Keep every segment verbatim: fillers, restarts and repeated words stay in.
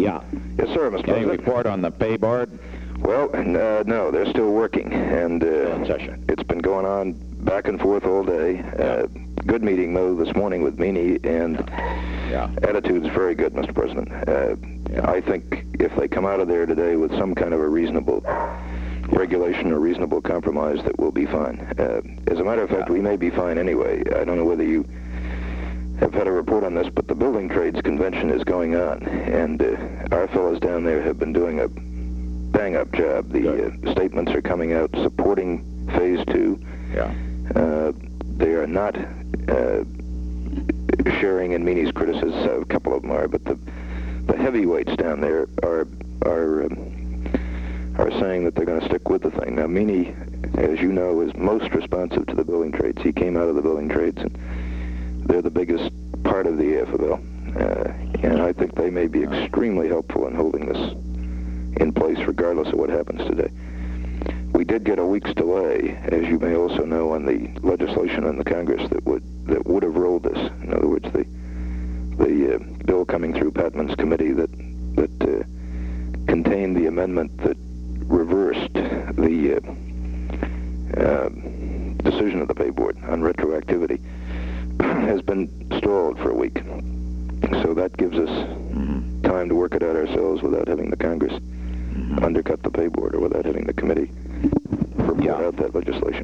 Yeah. Yes, sir, Mister Any President. report on the pay board? Well, uh, no, they're still working, and uh, in session. It's been going on back and forth all day. Yeah. Uh, good meeting, though, this morning with Meany, and Yeah. attitude's very good, Mister President. Uh, Yeah. I think if they come out of there today with some kind of a reasonable regulation or reasonable compromise, that we'll be fine. Uh, as a matter of fact, Yeah. we may be fine anyway. I don't know whether you have had a report on this, but the Building Trades Convention is going on, and uh, our fellows down there have been doing a bang-up job. The uh, statements are coming out supporting Phase Two. Yeah. Uh, they are not uh, sharing in Meany's criticisms. A couple of them are, but the the heavyweights down there are are um, are saying that they're going to stick with the thing. Now, Meany, as you know, is most responsive to the building trades. He came out of the building trades, and they're the biggest part of the A F L. Uh, and I think they may be extremely helpful in holding this in place, regardless of what happens today. We did get a week's delay, as you may also know, on the legislation in the Congress that would that would have rolled this. In other words, the the uh, bill coming through Patman's committee that that uh, contained the amendment that reversed the uh, uh, decision of the pay board on retroactivity has been stalled for a week. So that gives us mm-hmm. time to work it out ourselves without having the Congress mm-hmm. undercut the pay board, or without having the committee report yeah. out that legislation.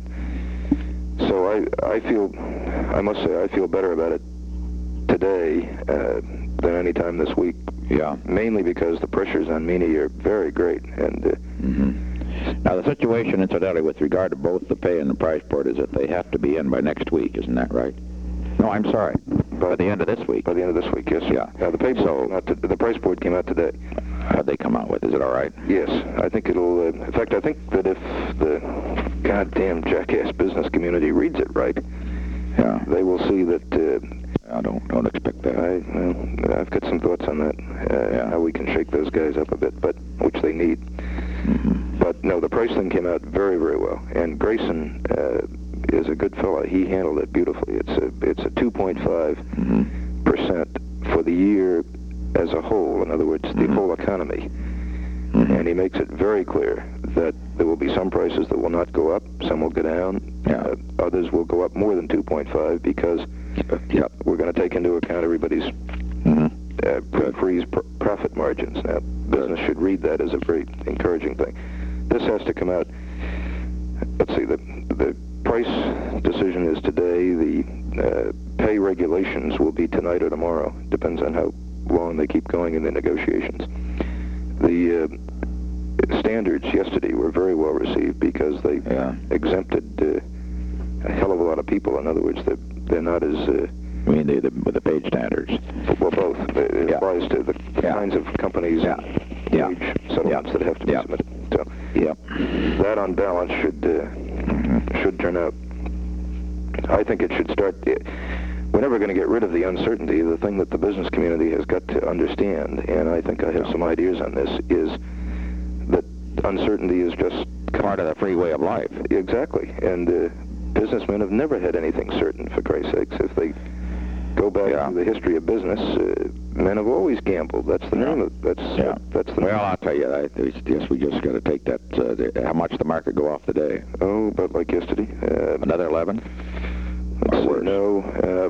So I, I feel, I must say, I feel better about it today uh, than any time this week. Yeah. Mainly because the pressures on Meany are very great. And uh, mm-hmm. Now the situation, incidentally, with regard to both the pay and the price board, is that they have to be in by next week. Isn't that right? No, I'm sorry. By, by the end of this week. By the end of this week, yes. Sir. Yeah. Now the pay board so, came out to, the price board came out today. How'd they come out with? Is it all right? Yes, I think it'll. Uh, in fact, I think that if the goddamn jackass business community reads it right, yeah, they will see that. Uh, I don't don't expect that. I, well, I've got some thoughts on that. Uh, yeah. How we can shake those guys up a bit, but which they need. Mm-hmm. But no, the price thing came out very, very well, and Grayson uh, is a good fella. He handled it beautifully. It's a it's a two point five mm-hmm. percent for the year as a whole. In other words, the mm-hmm. whole economy. Mm-hmm. And he makes it very clear that there will be some prices that will not go up, some will go down, yeah. uh, others will go up more than two point five because yep. we're going to take into account everybody's mm-hmm. uh, freeze pr- profit margins. Now, business should read that as a very encouraging thing. This has to come out. Let's see, the the price decision is today. The uh, pay regulations will be tonight or tomorrow. Depends on how long they keep going in the negotiations. The uh, standards yesterday were very well received because they yeah. exempted uh, a hell of a lot of people. In other words, they're, they're not as... Uh, I mean, the, the, with the page standards? Well, both. It yeah. applies to the yeah. kinds of companies yeah. and yeah. wage settlements yeah. that have to be yeah. submitted. So yep. that on balance should uh, mm-hmm. should turn out. I think it should start... Uh, we're never going to get rid of the uncertainty. The thing that the business community has got to understand, and I think I have some ideas on this, is that uncertainty is just part of the free way of life. Exactly. And uh, businessmen have never had anything certain, for Christ's sakes. If they go back yeah. to the history of business, uh, men have always gambled. That's the yeah. name of that's yeah. uh, that's the well, name. I'll tell you, I guess we just got to take that. Uh, the, how much the market go off today? Oh, about like yesterday. Uh, Another eleven. Let's see, no. Uh,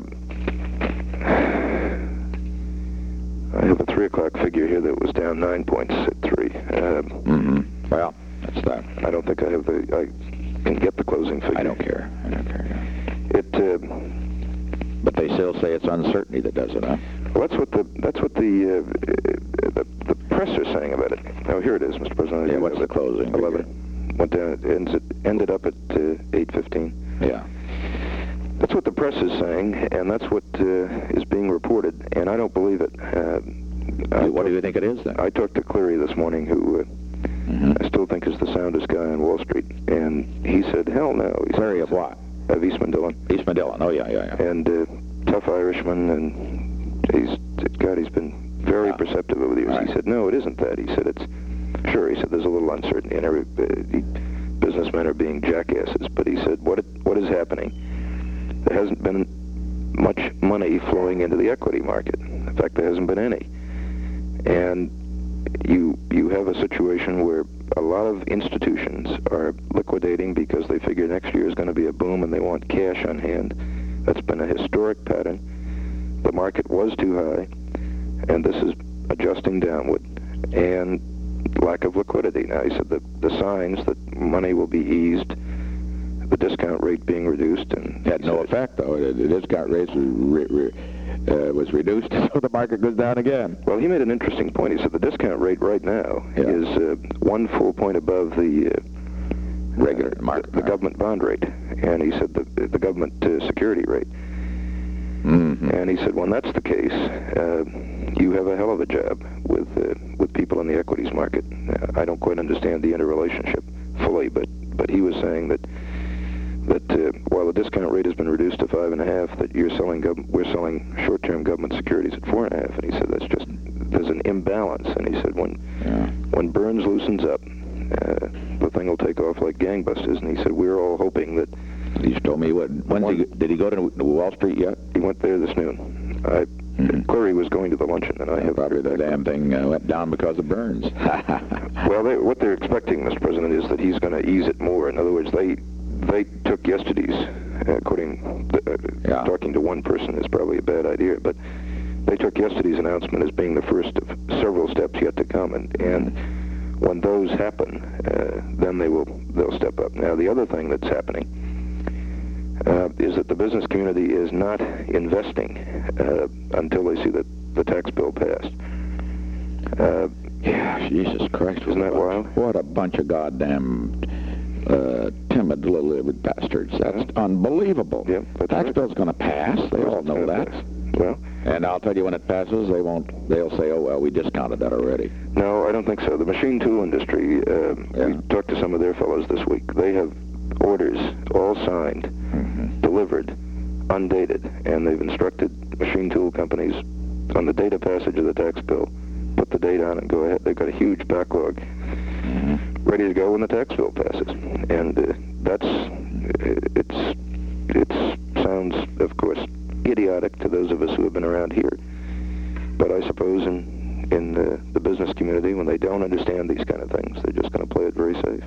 I have a three o'clock figure here that was down nine points at three. Uh, mm-hmm. Well, that's that. I don't think I have the. I can get the closing figure. I don't care. I don't care. Yeah. It. Uh, but they still say it's uncertainty that does it, huh? Well, that's what the that's what the uh, the, the press are saying about it. Oh, here it is, Mister President. Yeah. What's the closing? Eleven. Went down. It ends it ended up at uh, eight fifteen. Yeah. That's what the press is saying, and that's what uh, is being reported, and I don't believe it. Uh, what do you think it is, then? I talked to Cleary this morning, who uh, mm-hmm. I still think is the soundest guy on Wall Street, and he said, hell no. He Cleary said, of what? Of Eastman Dillon. Eastman Dillon, oh, yeah, yeah, yeah. And uh, tough Irishman, and he's, God, he's been very yeah. perceptive over the years. Right. He said, no, it isn't that. He said, it's, sure, he said, there's a little uncertainty, and every, uh, he, businessmen are being jackasses, but he said, what it, what is happening? There hasn't been much money flowing into the equity market. In fact, there hasn't been any. And you you have a situation where a lot of institutions are liquidating because they figure next year is going to be a boom and they want cash on hand. That's been a historic pattern. The market was too high, and this is adjusting downward. And lack of liquidity. Now, he said that the signs that money will be eased, the discount rate being reduced, and Had no effect, though. The the discount rate was, re, re, uh, was reduced, so the market goes down again. Well, he made an interesting point. He said the discount rate right now Yeah. is uh, one full point above the uh, Regular uh, market the, the rate. government bond rate, and he said the the government uh, security rate. Mm-hmm. And he said, when that's the case, uh, you have a hell of a job with uh, with people in the equities market. Uh, I don't quite understand the interrelationship fully, but but he was saying that that uh, while the discount rate has been reduced to five and a half, that you're selling gov- we're selling short-term government securities at four and a half. And he said that's just there's an imbalance. And he said when Yeah. when Burns loosens up, uh, the thing will take off like gangbusters. And he said we're all hoping that. He just told me what. When's he, did he go to Wall Street yet? He went there this noon. I, Mhm. Clary was going to the luncheon, and I have Probably the damn thing uh, went down because of Burns. Well, they, what they're expecting, Mister President, is that he's going to ease it more. In other words, they they took yesterday's, uh, according uh, Yeah. talking to one person is probably a bad idea, but they took yesterday's announcement as being the first of several steps yet to come, and, and when those happen, uh, then they will they'll step up. Now, the other thing that's happening uh, is that the business community is not investing uh, until they see the, the tax bill passed. Uh, Yeah, Jesus Christ. Isn't that what a- wild? What a bunch of goddamn uh, timid little bastards. That's unbelievable. Yeah, that's Tax right. bill's going to pass. They all know that. Well, And I'll tell you, when it passes, they won't. They'll say, "Oh well, we discounted that already." no, I don't think so. The machine tool industry, uh, Yeah. we talked to some of their fellows this week. They have orders all signed, Mm-hmm. delivered, undated, and they've instructed machine tool companies on the date of passage of the tax bill, put the date on and go ahead. They've got a huge backlog Mm-hmm. ready to go when the tax bill passes. And uh, that's, uh, it's, it sounds, of course, idiotic to those of us who have been around here. But I suppose in, in the, the business community, when they don't understand these kind of things, they're just going to play it very safe.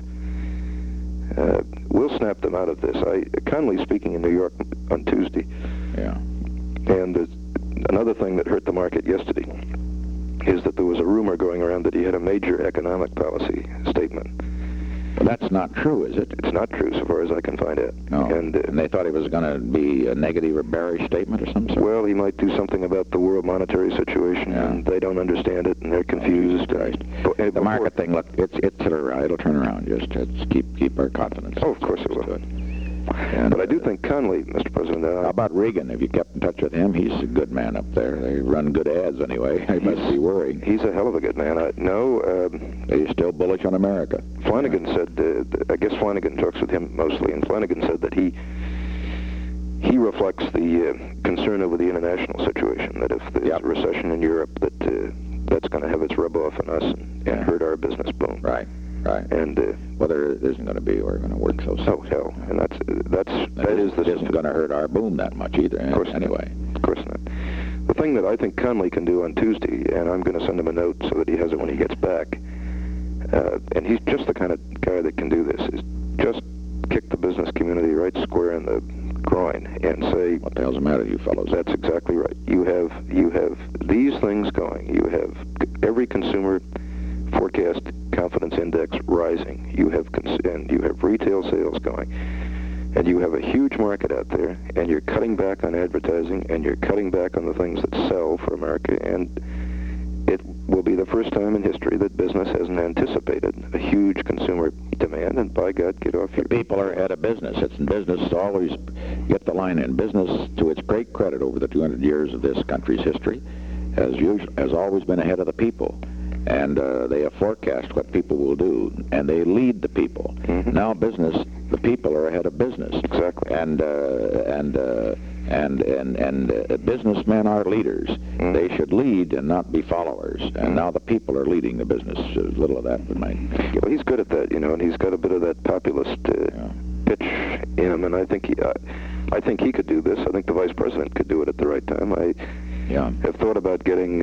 Uh, we'll snap them out of this. I, Conley speaking in New York on Tuesday, Yeah. and uh, another thing that hurt the market yesterday is that there was a rumor going around that he had a major economic policy statement. Well, that's not true, is it? It's not true, so far as I can find out. No. And, uh, And they thought it was going to be a negative or bearish statement or some sort. well, he might do something about the world monetary situation, Yeah. and they don't understand it, and they're confused. Christ. And, but, uh, The before- market thing, look, it's it's around. It'll turn around. Just, just keep keep our confidence. Oh, of course it will. Good. And, But I do uh, think Conley, Mister President, uh, How about Reagan? Have you kept in touch with him? He's a good man up there. They run good ads anyway. They must be worrying. he's a hell of a good man. I, no, um, Are you still bullish on America? Flanagan said, uh, th- I guess Flanagan talks with him mostly, and Flanagan said that he he reflects the uh, concern over the international situation, that if there's Yep. a recession in Europe, that uh, that's going to have its rub off on us and, and Yeah. hurt our business boom. Right, right. And, uh, Whether it isn't going to be, we're going to work so oh, hell, and that's, that's, that is the It isn't going to hurt our boom that much either, Of course not. anyway. Of course not. The thing that I think Conley can do on Tuesday, and I'm going to send him a note so that he has it when he gets back, uh, and he's just the kind of guy that can do this, is just kick the business community right square in the groin and say, What the hell's the matter with you fellows? that's exactly right. You have you have these things going. You have every consumer forecast confidence index rising. You have cons- and you have retail sales going. And you have a huge market out there, and you're cutting back on advertising, and you're cutting back on the things that sell for America, and it will be the first time in history that business hasn't anticipated a huge consumer demand, and by God, get off your... People are ahead of business. It's in business to always get the line in. Business, to its great credit over the two hundred years of this country's history, has usually, has always been ahead of the people. And uh, they have forecast what people will do, and they lead the people. Mhm. Now business, the people are ahead of business. Exactly. And uh, and uh, and and and uh, businessmen are leaders. Mhm. They should lead and not be followers. And Mhm. now the people are leading the business. A little of that would might. Well, he's good at that, you know, and he's got a bit of that populist uh, Yeah. pitch in him, and I think he, uh, I think he could do this. I think the vice president could do it at the right time. I Yeah. have thought about getting uh,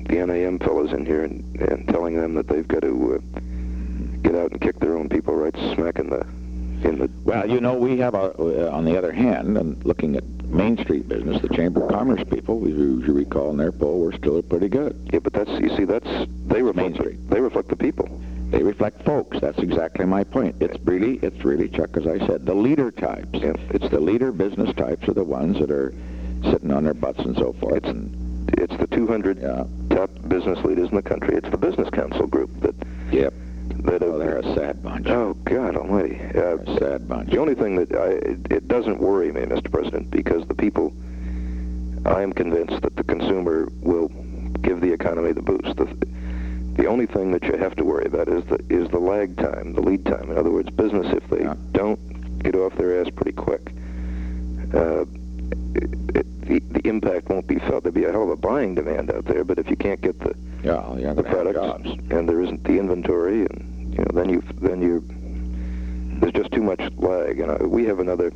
the N A M fellows in here and, and telling them that they've got to uh, get out and kick their own people right smack in the in the. Well, you know, we have, our, uh, on the other hand, and looking at Main Street business, the Chamber of Commerce people, we, as you recall in their poll, we're still pretty good. Yeah, but that's, you see, that's, they reflect, Main Street. They reflect the people. They reflect folks. That's exactly my point. It's really, it's really, Chuck, as I said, the leader types. Yeah. It's the leader business types are the ones that are sitting on their butts and so forth. It's, and, it's the two hundred yeah. top business leaders in the country. It's the Business Council group that... Yep. That Oh, they're a sad bunch. Oh, God almighty. Uh, a sad bunch. The only thing that I, it, it doesn't worry me, Mister President, because the people, I am convinced that the consumer will give the economy the boost. The, the only thing that you have to worry about is the is the lag time, the lead time. In other words, business, if they Yeah. don't get off their ass pretty quick, uh, it, it, the, the impact won't be felt. There'll be a hell of a buying demand out there, but if you can't get the Yeah, you're the going to have products jobs. and there isn't the inventory, and you know, then you then you there's just too much lag. And uh, we have another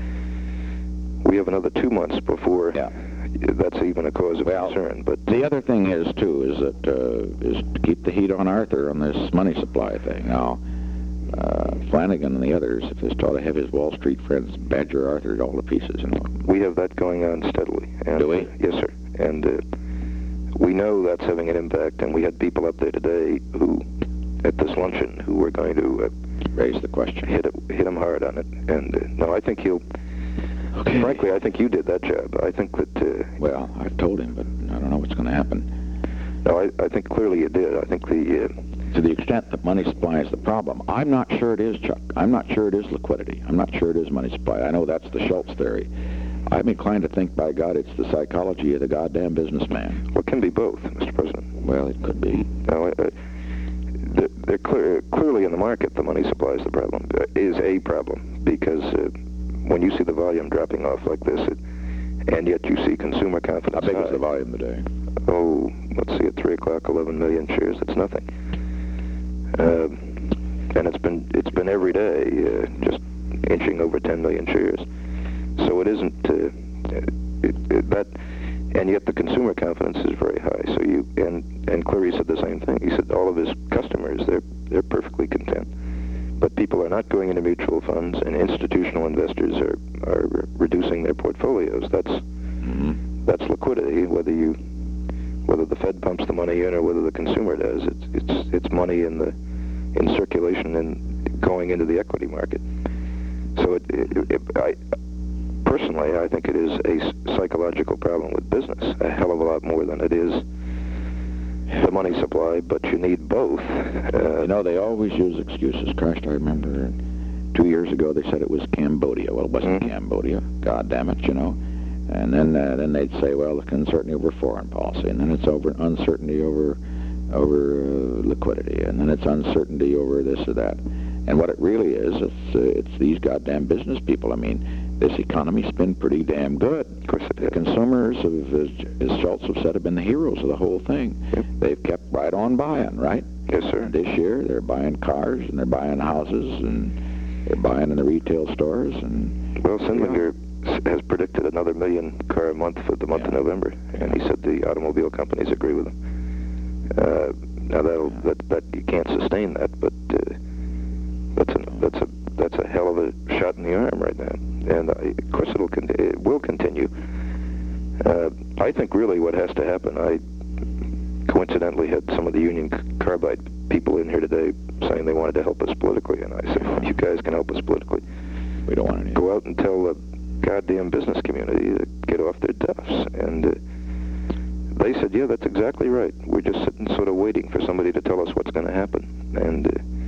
we have another two months before Yeah. that's even a cause of Well, concern. But The other thing is, too, is that uh, is to keep the heat on Arthur on this money supply thing. Now, uh, Flanagan and the others, if this ought to have his Wall Street friends badger Arthur all to pieces, you know. we have that going on steadily. And, Do we? Uh, yes, sir. And uh, we know that's having an impact. And we had people up there today who, at this luncheon, who were going to uh, Raise the question. hit it, hit him hard on it. And uh, no, I think he'll. Okay. Frankly, I think you did that job. I think that. Uh, Well, I've told him, but I don't know what's going to happen. no, I, I think clearly you did. I think the. Uh, To the extent that money supply is the problem, I'm not sure it is, Chuck. I'm not sure it is liquidity. I'm not sure it is money supply. I know that's the Schultz theory. I'm inclined to think, by God, it's the psychology of the goddamn businessman. well, it can be both, Mister President. Well, it could be. No, uh, they're, they're clear, clearly in the market. The money supply is the problem. Uh, is a problem because uh, when you see the volume dropping off like this, it, and yet you see consumer confidence. How big high. is the volume today? Oh, let's see, at three o'clock, eleven million shares. That's nothing. Uh, and it's been it's been every day, uh, just inching over ten million shares. So it isn't uh, it, it, that, and yet the consumer confidence is very high. So you and and Cleary said the same thing. He said all of his customers they're they're perfectly content, but people are not going into mutual funds, and institutional investors are are reducing their portfolios. That's Mm-hmm. that's liquidity, whether you whether the Fed pumps the money in or whether the consumer does. It's it's it's money in the in circulation and going into the equity market. So it, it, it I personally I think it is a psychological problem with business, a hell of a lot more than it is the money supply. But you need both. Uh, You know, they always use excuses. Christ, I remember two years ago they said it was Cambodia. Well, it wasn't Mhm. Cambodia. God damn it, you know. And then uh, then they'd say, well, the uncertainty over foreign policy, and then it's over uncertainty over over uh, liquidity, and then it's uncertainty over this or that. And what it really is, it's uh, it's these goddamn business people. I mean, this economy's been pretty damn good. of course it The is. consumers, have, as, as Schultz have said, have been the heroes of the whole thing. Yep. They've kept right on buying, right? Yes, sir. This year, they're buying cars, and they're buying houses, and they're buying in the retail stores, and Well, Sindlinger has predicted another million car a month for the month of Yeah. November, and he said the automobile companies agree with him. Uh, now that'll, that that you can't sustain that, but uh, that's a that's a that's a hell of a shot in the arm right now, and uh, of course it'll con- it will continue. Uh, I think really what has to happen. I coincidentally had some of the Union Carbide people in here today saying they wanted to help us politically, and I said, well, you guys can help us politically. we don't want any. Go out and tell the goddamn business community to get off their duffs. And uh, they said, yeah, that's exactly right. We're just sitting sort of waiting for somebody to tell us what's going to happen. And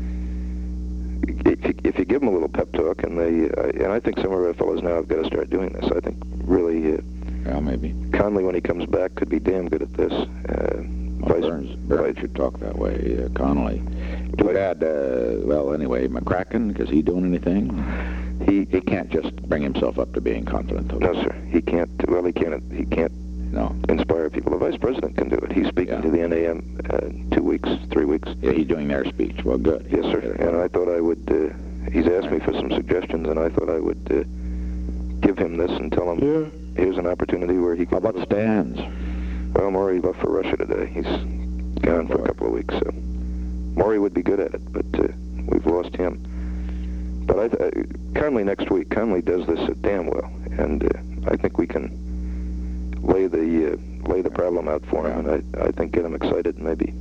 uh, if, you, if you give them a little pep talk, and they, uh, and I think some of our fellows now have got to start doing this. I think really, uh, Well, maybe. Conley, when he comes back, could be damn good at this. Uh, Well, vice- Burns, Burns should talk that way. Uh, Connolly. Too Vice- bad. Uh, well, anyway, McCracken, is he doing anything? He he can't just bring himself up to being confident. Though. No, sir. He can't. Well, he can't. He can't No. inspire people. The vice president can do it. He's speaking Yeah. to the N A M uh, in two weeks, three weeks. Yeah, he's doing their speech. Well, good. Yes, sir. And I thought I would. Uh, he's asked me for some suggestions, and I thought I would uh, give him this and tell him Yeah. here's an opportunity where he How can. about stands? Well, Maury left for Russia today. He's gone for a couple of weeks, so Maury would be good at it, but uh, we've lost him. But I th- uh, Conley next week, Conley does this uh, damn well, and uh, I think we can lay the uh, lay the problem out for him, and I, I think get him excited, and maybe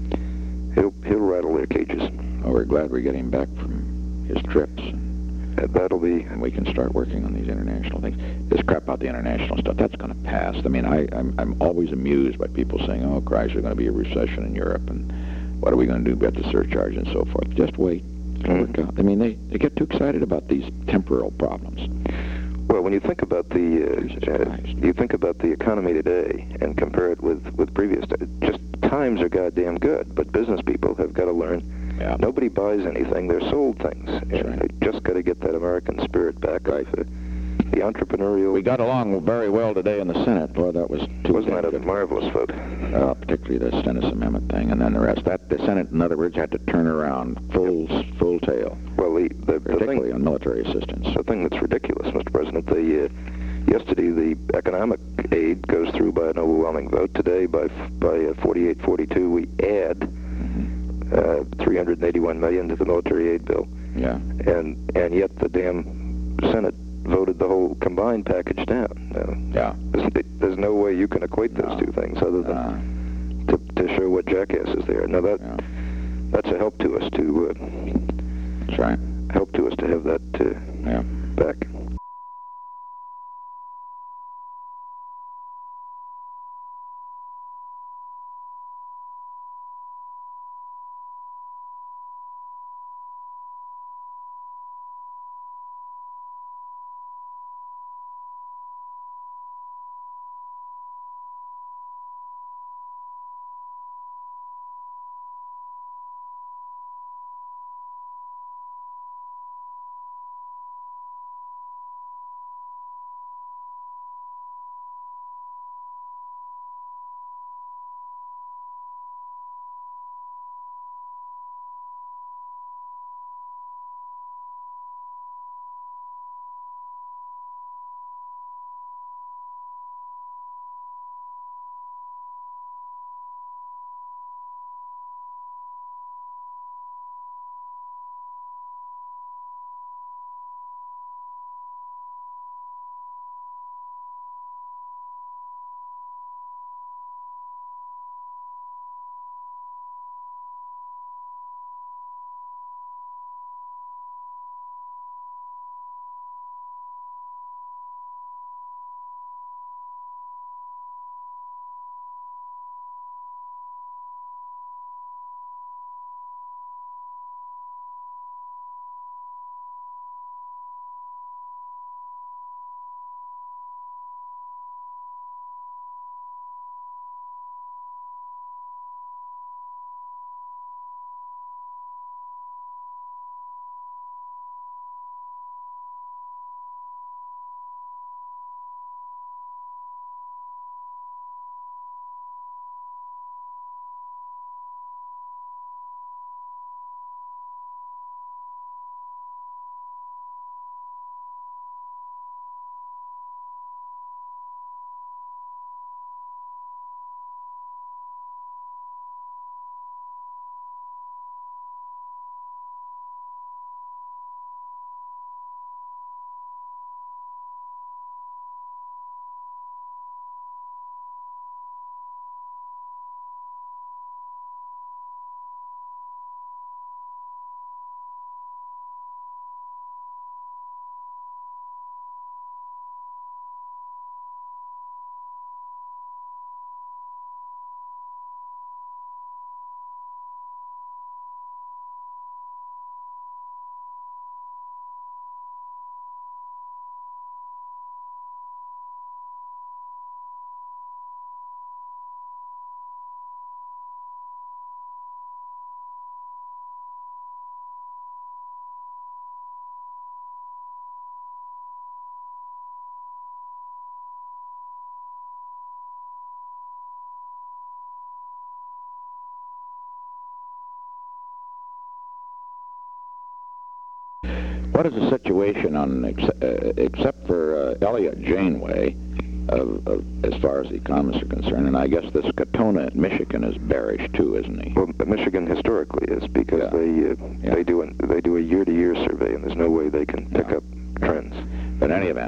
he'll he'll rattle their cages. Well, we're glad we get him back from his trips. And that'll be... And we can start working on these international things. This crap about the international stuff, that's going to pass. I mean, I, I'm, I'm always amused by people saying, oh, Christ, there's going to be a recession in Europe, and what are we going to do about the surcharge and so forth? Just wait. It'll Mm-hmm. work out. I mean, they, they get too excited about these temporal problems. Well, when you think about the uh, uh, you think about the economy today and compare it with with previous, just times are goddamn good, but business people have got to learn. Yeah. Nobody buys anything; they're sold things, and right. they just got to get that American spirit back. Right. The, the entrepreneurial. We got along very well today in the Senate. Boy, that was too Wasn't that a good. marvelous vote? Uh, particularly the Stennis Amendment thing, and then the rest. That the Senate, in other words, had to turn around full full tail. Well, the the, the particularly thing on military assistance. the thing that's ridiculous, Mister President, the. Uh, Yesterday, the economic aid goes through by an overwhelming vote. Today, by by forty-eight forty-two, we add Mm-hmm. uh, three hundred eighty-one million to the military aid bill. Yeah. And and yet the damn Senate voted the whole combined package down. Uh, Yeah. there's, there's no way you can equate those No. two things other than Uh, to, to show what jackasses they are. Now that yeah. that's a help to us to uh, That's right. help to us to have that uh, Yeah. back. What is the situation on, ex- uh, except for uh, Elliott Janeway, of, of as far as the economists are concerned. And I guess this Katona in Michigan is bearish too, isn't he? Well, Michigan historically is, because Yeah. they uh, Yeah. they do an, they do a year-to-year survey, and there's no way they can pick Yeah. up trends. But in any event,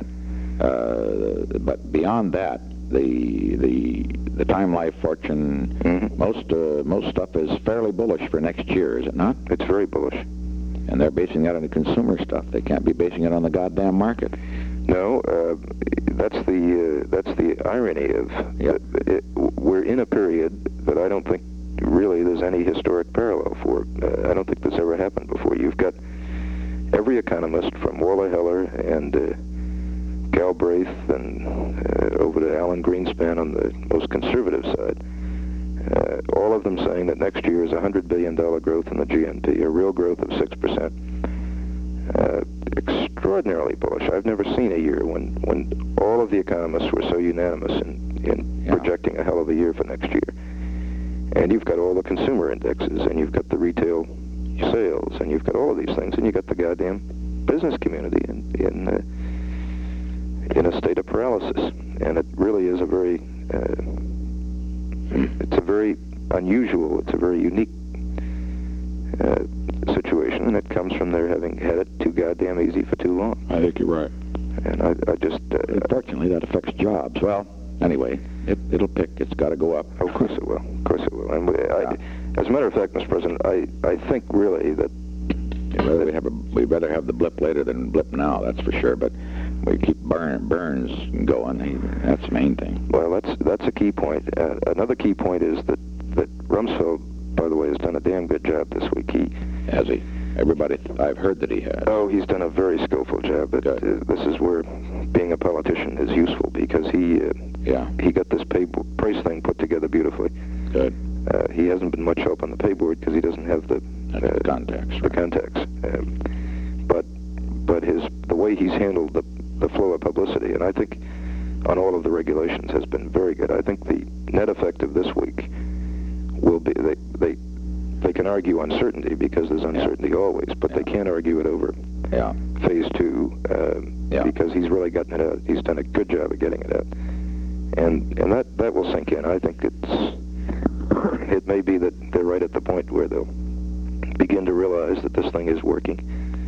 uh, but beyond that, the the the Time Life Fortune, Mhm. most uh, most stuff is fairly bullish for next year, is it not? It's very bullish. And they're basing that on the consumer stuff. They can't be basing it on the goddamn market. No, uh, that's the uh, that's the irony of Yeah. it, we're in a period that I don't think really there's any historic parallel for. Uh, I don't think this ever happened before. You've got every economist from Warla Heller and uh, Galbraith and uh, over to Alan Greenspan on the most conservative side, uh, all of them saying that next year is one hundred billion dollars growth in the G N P, a real growth of six percent. Uh, extraordinarily bullish. I've never seen a year when, when all of the economists were so unanimous in, in Yeah. projecting a hell of a year for next year. And you've got all the consumer indexes, and you've got the retail sales, and you've got all of these things, and you've got the goddamn business community in in, uh, in a state of paralysis. And it really is a very, uh, it's a very unusual, it's a very unique uh, situation, and it comes from their having had it too goddamn easy for too long. I think you're right. And I, I just, uh, Unfortunately, that affects jobs. Well, anyway, it, it'll pick. It's got to go up. of course it will. Of course it will. And we, I, Yeah. as a matter of fact, Mister President, I, I think really that We'd rather, we have a, we'd rather have the blip later than blip now, that's for sure. But we keep burn, Burns going. He, that's the main thing. well, that's that's a key point. Uh, another key point is that that Rumsfeld, by the way, has done a damn good job this week. He Has he? Everybody, I've heard that he has. Oh, he's done a very skillful job. But uh, this is where being a politician is useful, because he uh, Yeah, he got this pay bo- price thing put together beautifully. good. Uh, he hasn't been much help on the pay board because he doesn't have the That's uh, the contacts. the Right? contacts. Um, but but his the way he's handled the the flow of publicity, and I think on all of the regulations, has been very good. I think the net effect of this week will be they they they can argue uncertainty because there's uncertainty always, but they Yeah. can't argue it over Yeah, phase two um, Yeah. because he's really gotten it out. He's done a good job of getting it out, and and that that will sink in. I think it's it may be that they're right at the point where they'll begin to realize that this thing is working.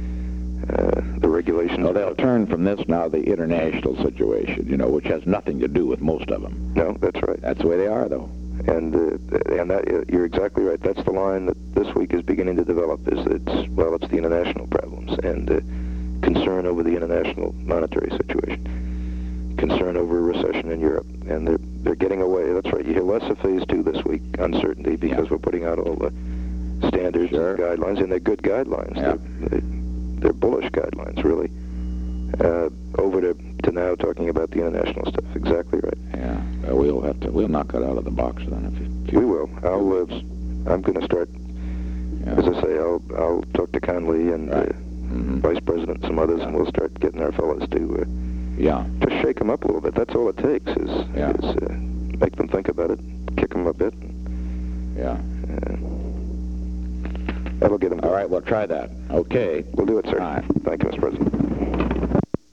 Uh, the regulations. well, they'll turn from this now to the international situation, you know, which has nothing to do with most of them. No, that's right. That's the way they are, though. And uh, and that uh, you're exactly right. That's the line that this week is beginning to develop. Is it's well, it's the international problems and uh, concern over the international monetary situation, concern over a recession in Europe, and they're they're getting away. That's right. You hear less of phase two this week, uncertainty, because Yeah. we're putting out all the standards Sure. and guidelines, and they're good guidelines. Yeah. They're, they're bullish guidelines, really. Uh, over to, to now talking about the international stuff. Exactly right. Yeah, uh, we'll have to. We'll knock it out of the box then. If you, if you We will. I'll. Uh, I'm going to start. yeah. As I say, I'll I'll talk to Conley and Right. uh, Mhm. Vice President and some others, and we'll start getting our fellows to uh, Yeah, just shake them up a little bit. That's all it takes is, Yeah. is uh, make them think about it, kick them a bit. yeah. Uh, that'll get them. All right, we'll try that. Okay. We'll do it, sir. All right. Thank you, Mister President.